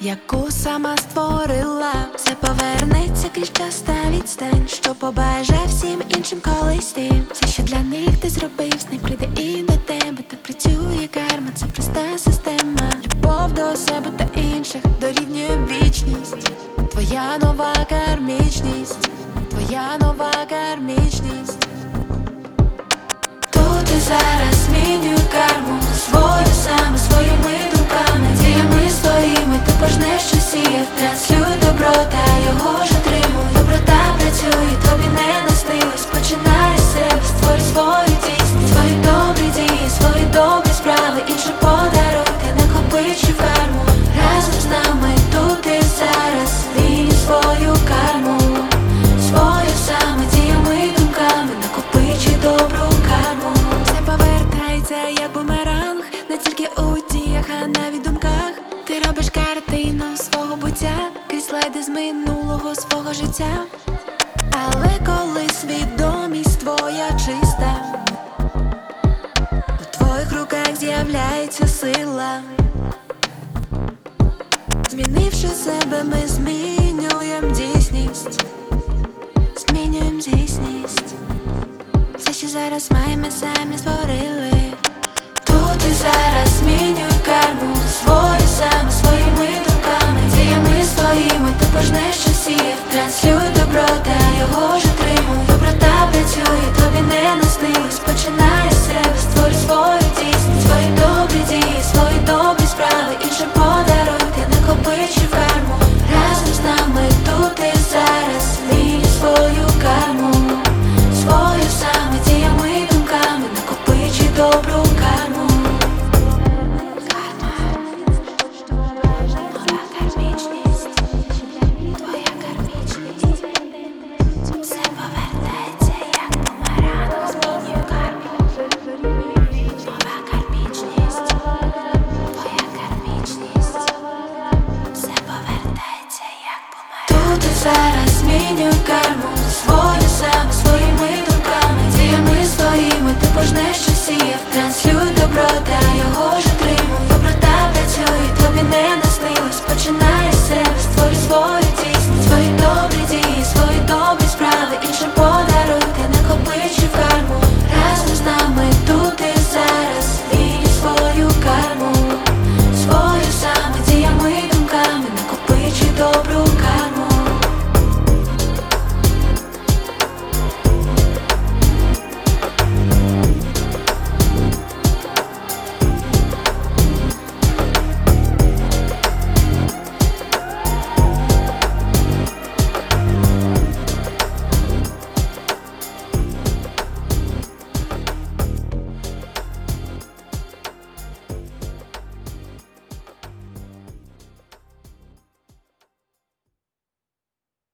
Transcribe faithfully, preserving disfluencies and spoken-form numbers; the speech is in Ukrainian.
яку сама створила. Все повернеться крізь час та відстань, що побаже всім іншим колись ти. Все, що для них ти зробив, з ним прийде і до тебе. Так працює карма, це проста система. Любов до себе та інших дорівнює вічність. Твоя нова кармічність, твоя нова кармічність. Тут і зараз змінюй карму свою саме, своїми думками, діями своїми. Ти пожнеш, що сіяв, транслюй добро та його ж отримуй. Доброта працює, тобі не наснилось. Починай з себе, створи свою дійсність, свої добрі дії, свої добрі справи, інші подарунки, накопичуй карму. Разом з нами тут і зараз змінюй свою карму свою саме, діями, думками, накопичуй добру карму. Все повертається як бумеранг, не тільки у діях, а навіть думках. Ти робиш картину свого буття крізь слайди з минулого свого життя. Але коли свідомість твоя чиста, у твоїх руках з'являється сила. Змінивши себе, ми змінюємо дійсність. Змінюємо дійсність. Все, що зараз маємо, самі створили. Тут і зараз змінюємо